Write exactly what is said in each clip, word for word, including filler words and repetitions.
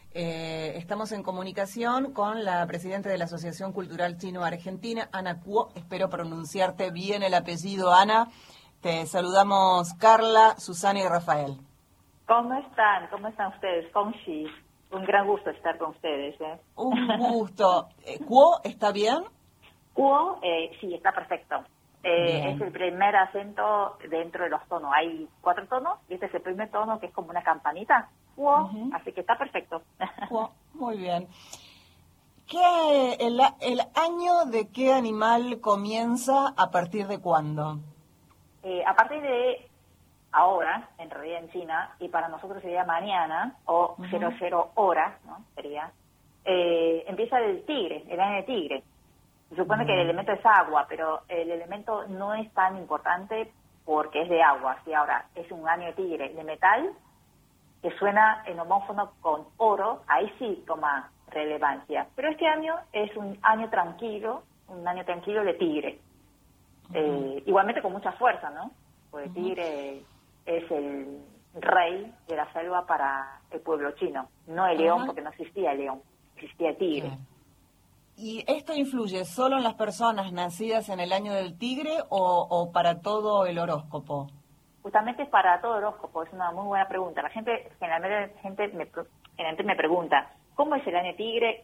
Eh, estamos en comunicación con la presidenta de la Asociación Cultural Chino-Argentina, Ana Kuo. Espero pronunciarte bien el apellido, Ana. Te saludamos Carla, Susana y Rafael. ¿Cómo están? ¿Cómo están ustedes? Conchi, un gran gusto estar con ustedes. ¿eh? Un gusto. ¿Kuo está bien? Kuo, eh, sí, está perfecto. Eh, es el primer acento dentro de los tonos. Hay cuatro tonos y este es el primer tono que es como una campanita. Kuo, uh-huh. Así que está perfecto. Kuo, muy bien. ¿Qué, el, el año de qué animal comienza a partir de cuándo? Eh, a partir de ahora, en realidad en China, y para nosotros sería mañana, o uh-huh. cero cero horas, ¿no? Sería, eh, empieza el tigre, el año de tigre. Se supone uh-huh. que el elemento es agua, pero el elemento no es tan importante porque es de agua. Si ahora es un año de tigre de metal, que suena en homófono con oro, ahí sí toma relevancia. Pero este año es un año tranquilo, un año tranquilo de tigre. Uh-huh. Eh, igualmente con mucha fuerza, ¿no? Porque el tigre uh-huh. es el rey de la selva para el pueblo chino. No el león, uh-huh. porque no existía el león, existía el tigre. Uh-huh. ¿Y esto influye solo en las personas nacidas en el año del tigre o, o para todo el horóscopo? Justamente para todo el horóscopo, es una muy buena pregunta. La gente generalmente, gente me, generalmente me pregunta, ¿cómo es el año tigre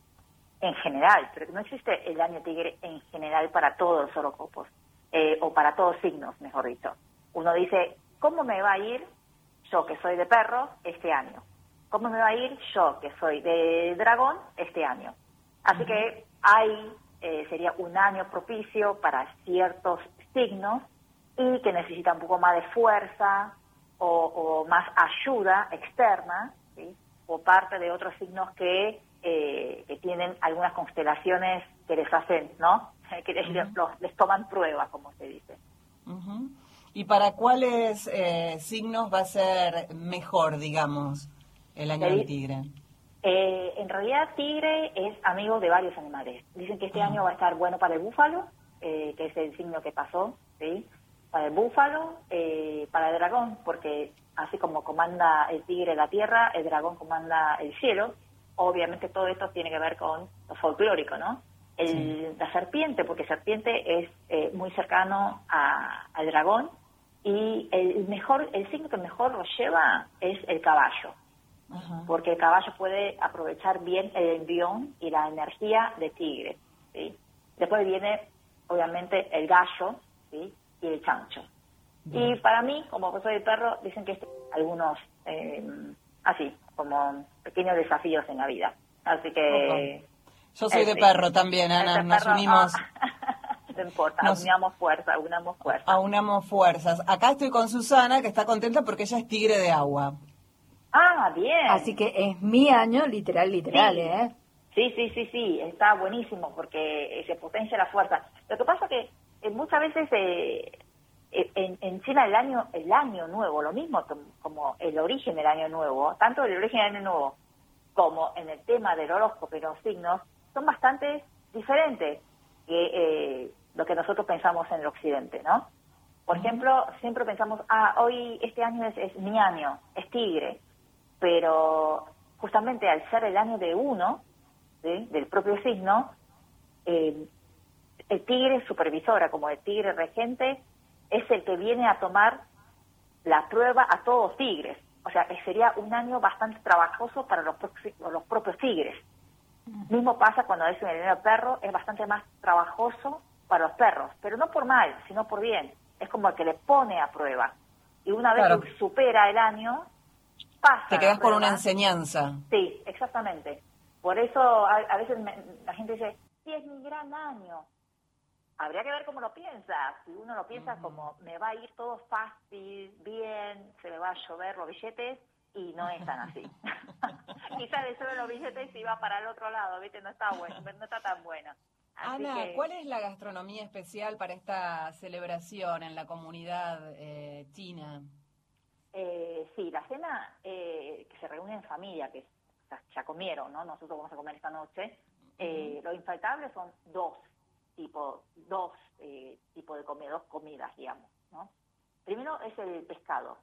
en general? Pero no existe el año tigre en general para todos los horóscopos, eh, o para todos signos, mejor dicho. Uno dice, ¿cómo me va a ir yo que soy de perro este año? ¿Cómo me va a ir yo que soy de dragón este año? Así uh-huh. que hay, eh, sería un año propicio para ciertos signos y que necesita un poco más de fuerza o, o más ayuda externa, ¿sí? O parte de otros signos que, eh, que tienen algunas constelaciones que les hacen, ¿no? Que les, uh-huh. los, les toman prueba, como se dice. Uh-huh. ¿Y para cuáles eh, signos va a ser mejor, digamos, el año del tigre? Eh, en realidad, tigre es amigo de varios animales. Dicen que este uh-huh. año va a estar bueno para el búfalo, eh, que es el signo que pasó, ¿sí? Para el búfalo, eh, para el dragón, porque así como comanda el tigre la tierra, el dragón comanda el cielo. Obviamente todo esto tiene que ver con lo folclórico, ¿no? El, sí. La serpiente, porque serpiente es eh, muy cercano a, al dragón, y el mejor, el signo que mejor lo lleva es el caballo. Uh-huh. Porque el caballo puede aprovechar bien el envión y la energía de tigre, ¿sí? Después viene, obviamente, el gallo, ¿sí? Y el chancho. Uh-huh. Y para mí, como soy de perro, dicen que este, algunos, eh, así, como pequeños desafíos en la vida. Así que... Uh-huh. Yo soy este, de perro también, Ana, nos perro, unimos... Oh, no importa, nos, unamos fuerzas, unamos fuerzas. Aunamos fuerzas. Acá estoy con Susana, que está contenta porque ella es tigre de agua. Ah, bien. Así que es mi año, literal, literal, sí. ¿eh? Sí, sí, sí, sí, está buenísimo porque se potencia la fuerza. Lo que pasa que eh, muchas veces eh, en, en China el año el año nuevo, lo mismo como el origen del año nuevo, tanto el origen del año nuevo como en el tema del horóscopo y los signos, son bastante diferentes que eh, lo que nosotros pensamos en el occidente, ¿no? Por ejemplo, siempre pensamos, ah, hoy, este año es, es mi año, es tigre. Pero justamente al ser el año de uno, ¿sí? Del propio signo, eh, el tigre supervisora, como el tigre regente, es el que viene a tomar la prueba a todos los tigres. O sea, sería un año bastante trabajoso para los, los propios tigres. Uh-huh. Mismo pasa cuando es un año de perro, es bastante más trabajoso para los perros, pero no por mal, sino por bien. Es como el que le pone a prueba. Y una vez claro. que supera el año... Pasa, te quedas con una enseñanza. Sí, exactamente. Por eso a, a veces me, la gente dice, sí, es mi gran año. Habría que ver cómo lo piensa. Si uno lo piensa uh-huh. como, me va a ir todo fácil, bien, se me va a llover los billetes, y no es tan así. Quizás de solo los billetes se iba para el otro lado, ¿viste? No está bueno, no está tan buena. Así Ana, que... ¿cuál es la gastronomía especial para esta celebración en la comunidad eh, china? Eh, sí, la cena eh, que se reúne en familia, que ya, ya comieron, ¿no? Nosotros vamos a comer esta noche. Eh, uh-huh. Lo infaltable son dos tipos, dos eh, tipos de comida, dos comidas, digamos, ¿no? Primero es el pescado.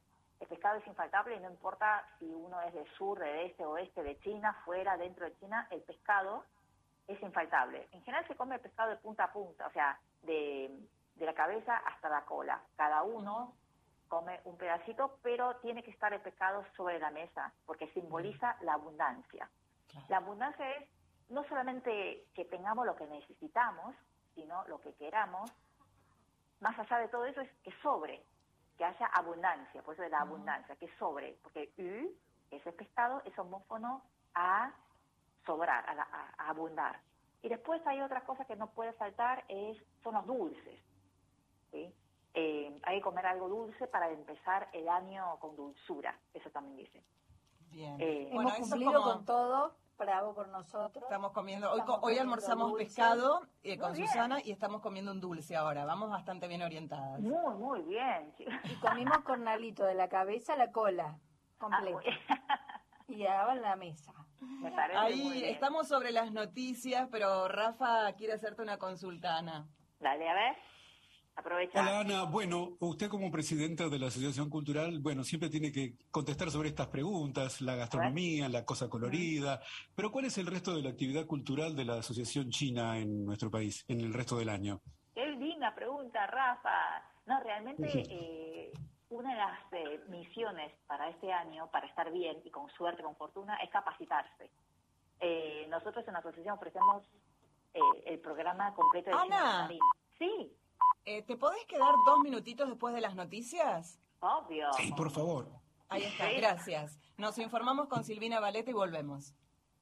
el pescado es infaltable y no importa si uno es del sur, del este, oeste, de China, fuera, dentro de China, el pescado es infaltable. En general se come el pescado de punta a punta, o sea, de, de la cabeza hasta la cola. Cada uno come un pedacito, pero tiene que estar el pescado sobre la mesa, porque simboliza la abundancia. La abundancia es no solamente que tengamos lo que necesitamos, sino lo que queramos. Más allá de todo eso es que sobre, que haya abundancia, por eso de la abundancia, que sobre, porque U, ese pescado, es homófono a sobrar, a, a, a abundar. Y después hay otra cosa que no puede faltar, es son los dulces, ¿sí? Eh, hay que comer algo dulce para empezar el año con dulzura, eso también dice. Bien. Eh, Hemos bueno, eso cumplido como... con todo, bravo por nosotros. Estamos comiendo, hoy, Estamos hoy comiendo almorzamos dulce. pescado eh, Muy con bien. Susana y estamos comiendo un dulce ahora. Vamos bastante bien orientadas. Muy, muy bien. chicos. Y comimos cornalito de la cabeza a la cola, Ah, completo. muy bien. Y daban la mesa. Me parece muy Ahí bien. estamos sobre las noticias, pero Rafa quiere hacerte una consulta, Ana. Dale, a ver. Aprovecha. Hola Ana, bueno, usted como presidenta de la Asociación Cultural, bueno, siempre tiene que contestar sobre estas preguntas, la gastronomía, la cosa colorida, pero ¿cuál es el resto de la actividad cultural de la Asociación China en nuestro país, en el resto del año? Qué linda pregunta, Rafa. No, realmente Sí. eh, una de las eh, misiones para este año, para estar bien y con suerte, con fortuna, es capacitarse. Eh, nosotros en la asociación ofrecemos eh, el programa completo de Ana. Chino Mandarín. Sí, Eh, ¿Te podés quedar dos minutitos después de las noticias? obvio. Sí, por favor. Ahí está, Sí. gracias. Nos informamos con Silvina Valete y volvemos.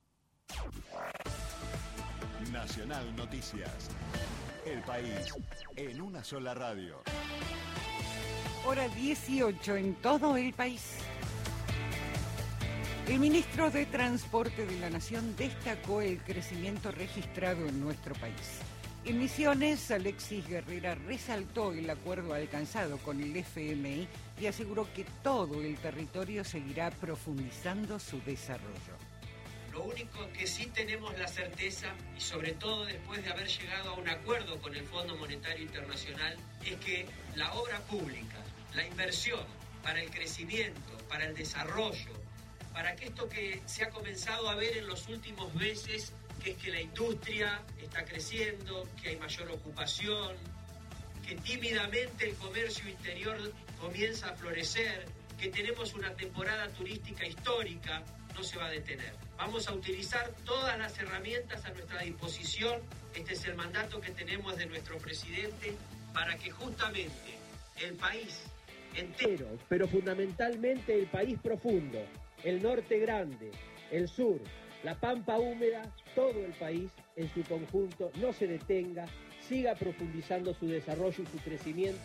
Nacional Noticias. El país en una sola radio. Hora dieciocho en todo el país. El ministro de Transporte de la Nación destacó el crecimiento registrado en nuestro país. En Misiones, Alexis Guerrera resaltó el acuerdo alcanzado con el F M I y aseguró que todo el territorio seguirá profundizando su desarrollo. Lo único que sí tenemos la certeza, y sobre todo después de haber llegado a un acuerdo con el Fondo Monetario Internacional, es que la obra pública, la inversión para el crecimiento, para el desarrollo, para que esto que se ha comenzado a ver en los últimos meses, que es que la industria está creciendo, que hay mayor ocupación, que tímidamente el comercio interior comienza a florecer, que tenemos una temporada turística histórica, no se va a detener. Vamos a utilizar todas las herramientas a nuestra disposición. Este es el mandato que tenemos de nuestro presidente para que justamente el país entero, pero fundamentalmente el país profundo, el norte grande, el sur, la pampa húmeda, todo el país en su conjunto no se detenga, siga profundizando su desarrollo y su crecimiento.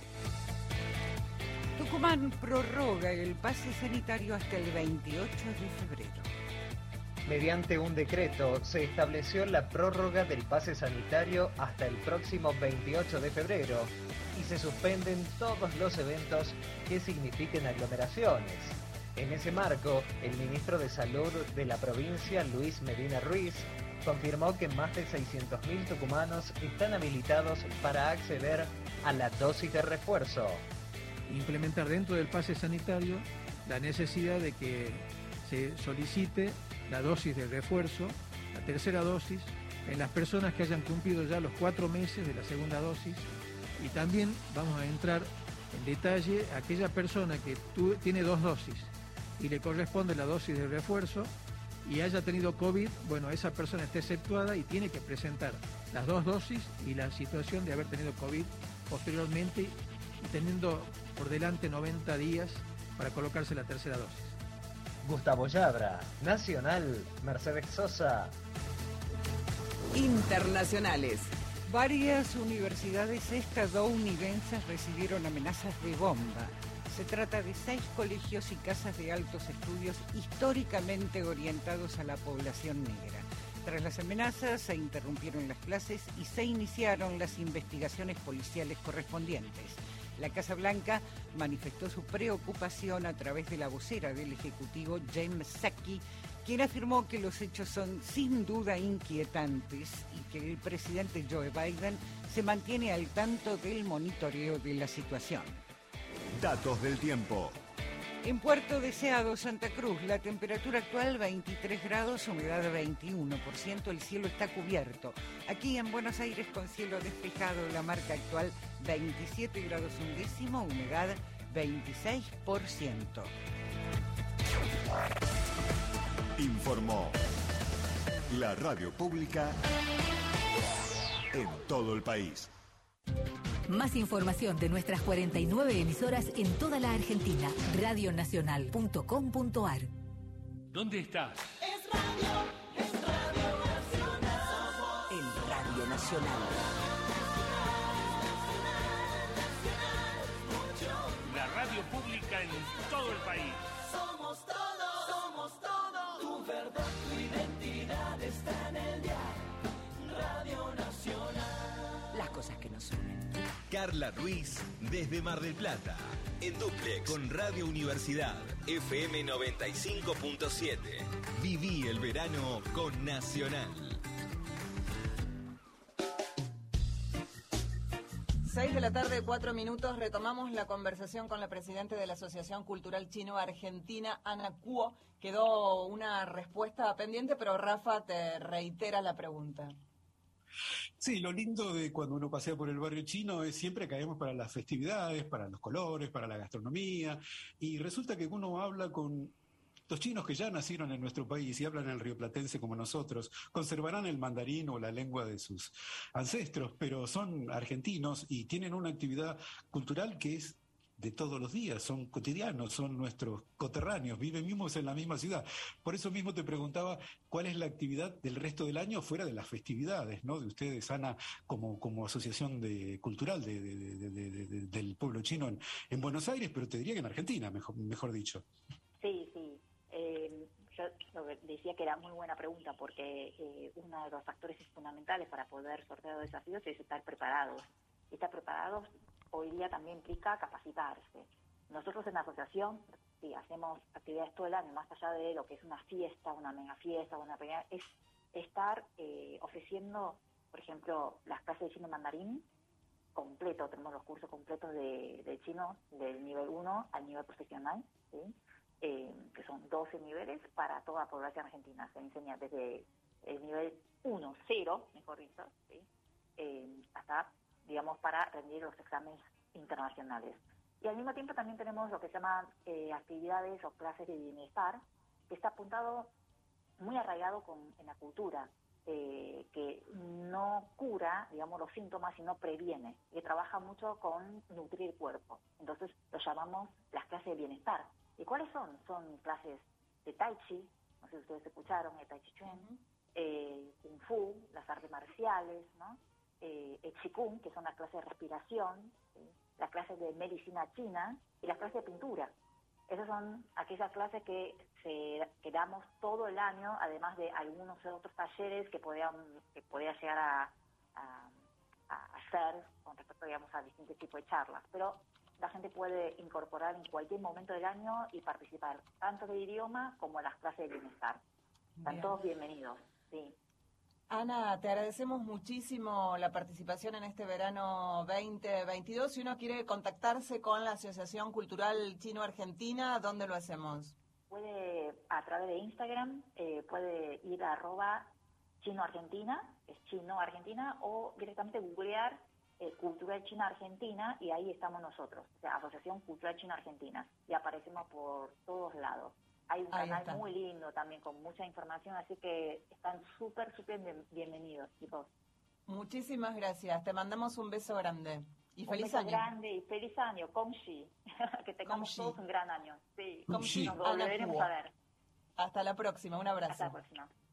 Tucumán prorroga el pase sanitario hasta el veintiocho de febrero. Mediante un decreto se estableció la prórroga del pase sanitario hasta el próximo veintiocho de febrero y se suspenden todos los eventos que signifiquen aglomeraciones. En ese marco, el ministro de Salud de la provincia, Luis Medina Ruiz, confirmó que más de seiscientos mil tucumanos están habilitados para acceder a la dosis de refuerzo. Implementar dentro del pase sanitario la necesidad de que se solicite la dosis de refuerzo, la tercera dosis, en las personas que hayan cumplido ya los cuatro meses de la segunda dosis, y también vamos a entrar en detalle a aquella persona que tu, tiene dos dosis y le corresponde la dosis de refuerzo y haya tenido COVID, bueno, esa persona está exceptuada y tiene que presentar las dos dosis y la situación de haber tenido COVID posteriormente y teniendo por delante noventa días para colocarse la tercera dosis. Gustavo Yabra, Nacional, Mercedes Sosa. Internacionales. Varias universidades estadounidenses recibieron amenazas de bomba. Se trata de seis colegios y casas de altos estudios históricamente orientados a la población negra. Tras las amenazas se interrumpieron las clases y se iniciaron las investigaciones policiales correspondientes. La Casa Blanca manifestó su preocupación a través de la vocera del Ejecutivo, James Psaki, quien afirmó que los hechos son sin duda inquietantes y que el presidente Joe Biden se mantiene al tanto del monitoreo de la situación. Datos del tiempo. En Puerto Deseado, Santa Cruz, la temperatura actual veintitrés grados, humedad veintiuno por ciento, el cielo está cubierto. Aquí en Buenos Aires con cielo despejado, la marca actual veintisiete grados un décimo, humedad veintiséis por ciento. Informó la radio pública en todo el país. Más información de nuestras cuarenta y nueve emisoras en toda la Argentina. radio nacional punto com punto ar. ¿Dónde estás? Es radio, es Radio Nacional. En Radio Nacional. La radio pública en todo el país. Somos todos, somos todos. Tu verdad, tu identidad está en el dial. Radio Nacional. Las cosas que nos unen. Carla Ruiz, desde Mar del Plata, en dúplex con Radio Universidad, F M noventa y cinco punto siete. Viví el verano con Nacional. Seis de la tarde, cuatro minutos, retomamos la conversación con la presidenta de la Asociación Cultural Chino-Argentina, Ana Kuo. Quedó una respuesta pendiente, pero Rafa te reitera la pregunta. Sí, lo lindo de cuando uno pasea por el barrio chino es siempre caemos para las festividades, para los colores, para la gastronomía, y resulta que uno habla con los chinos que ya nacieron en nuestro país y hablan el rioplatense como nosotros, conservarán el mandarín o la lengua de sus ancestros, pero son argentinos y tienen una actividad cultural que es de todos los días, son cotidianos, son nuestros coterráneos, viven mismos en la misma ciudad. Por eso mismo te preguntaba cuál es la actividad del resto del año fuera de las festividades, ¿no? De ustedes, Ana, como, como asociación de, cultural de, de, de, de, de, de, del pueblo chino en, en Buenos Aires, pero te diría que en Argentina, mejor, mejor dicho. Sí, sí. Eh, yo decía que era muy buena pregunta porque eh, uno de los factores fundamentales para poder sortear los desafíos es estar preparados. Estar preparados hoy día también implica capacitarse. Nosotros en la asociación, sí, hacemos actividades todo el año, más allá de lo que es una fiesta, una mega fiesta, una pequeña, es estar eh, ofreciendo, por ejemplo, las clases de chino mandarín completo, tenemos los cursos completos de, de chino del nivel uno al nivel profesional, ¿sí? eh, que son doce niveles para toda la población argentina. Se enseña desde el nivel uno, cero, mejor dicho, ¿sí? eh, hasta, digamos, para rendir los exámenes internacionales. Y al mismo tiempo también tenemos lo que se llama eh, actividades o clases de bienestar, que está apuntado muy arraigado con, en la cultura, eh, que no cura, digamos, los síntomas, sino previene, que trabaja mucho con nutrir el cuerpo. Entonces lo llamamos las clases de bienestar. ¿Y cuáles son? Son clases de Tai Chi, no sé si ustedes escucharon, el Tai Chi Chuan, uh-huh. eh, Kung Fu, las artes marciales, ¿no? Eh, el Qigong, que son las clases de respiración, ¿sí? Las clases de medicina china y las clases de pintura. Esas son aquellas clases que, se, que damos todo el año, además de algunos otros talleres que podían que podía llegar a, a, a hacer con respecto, digamos, a distintos tipos de charlas. Pero la gente puede incorporar en cualquier momento del año y participar tanto de idioma como en las clases de bienestar. Están Bien. Todos bienvenidos, sí. Ana, te agradecemos muchísimo la participación en este verano veinte veintidós. Si uno quiere contactarse con la Asociación Cultural Chino-Argentina, ¿dónde lo hacemos? Puede, a través de Instagram, eh, puede ir a arroba chino-argentina, es chino-argentina, o directamente googlear eh, Cultural China-Argentina, y ahí estamos nosotros, o sea, Asociación Cultural China-Argentina, y aparecemos por todos lados. Hay un Ahí canal está. Muy lindo también con mucha información, así que están súper, súper bien, bienvenidos, chicos. Muchísimas gracias. Te mandamos un beso grande. Y un feliz beso año. grande y feliz año, Komshi. Que tengamos Komshi. Todos un gran año. Sí, Komshi. Nos volveremos a ver. Hasta la próxima. Un abrazo. Hasta la próxima.